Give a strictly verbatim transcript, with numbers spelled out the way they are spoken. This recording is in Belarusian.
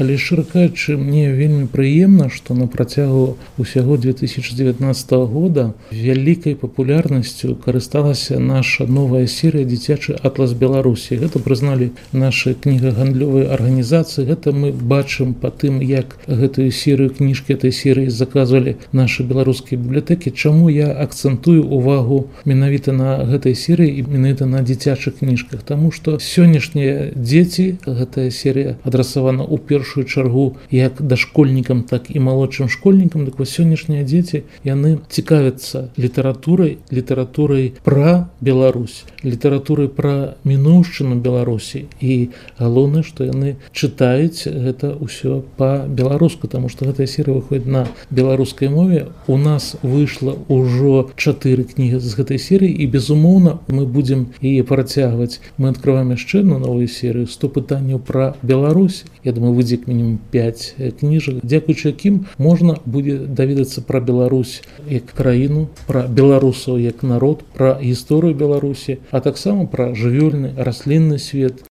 Але шчыра кажучы, мне вельмі прыемна, што на працягу ўсяго две тысячы дзевятнаццатага года вялікай папулярнасцю карысталася наша новая серыя дзіцячы атлас Беларусі. Гэта прызналі нашы кнігагандлёвыя арганізацыі. Гэта мы бачым па тым, як гэтую серыю кніжкі этой серыі заказвалі нашы беларускія бібліятэкі. Чаму я акцэнтую увагу менавіта на гэтай серыі і менавіта на дзіцячых кніжках? Таму што сённяшнія дзеці, гэтая серыя адрасавана ў першую чаргу як дашкольнікам, так і малодшым школьнікам. Так вось сённяшнія дзеці, яны цікавяцца літаратурай, літаратурай пра Беларусь, літаратурай пра мінуўшчыну Беларусі. І галоўнае, што яны чытаюць гэта ўсё па-беларуску, таму што гэтая серыя выходзіць на беларускай мове. У нас выйшла ўжо чатыры кнігі з гэтай серыі, і, безумоўна, мы будзем яе працягваць. Мы адкрываем яшчэ одну новую серыю сто пытанняў пра Беларусь. Я думаю, выйдзе як мінімум пяць кніжак, дзякуючы якім можна будзе даведацца пра Беларусь як краіну, пра беларусаў як народ, пра гісторыю Беларусі, а таксама пра жывёльны, раслінны свет.